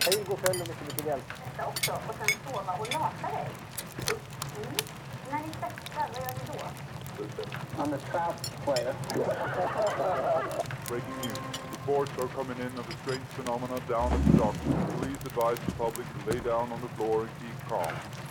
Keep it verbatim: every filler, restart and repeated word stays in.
Hej, god kväll och mycket, mycket väl. Äta också och sen sova och lata dig. Mm. När ni festar, vad gör ni då? I'm a trap player. Breaking news. Reports are coming in of a strange phenomena down at the docks. Please advise the public to lay down on the floor and keep calm.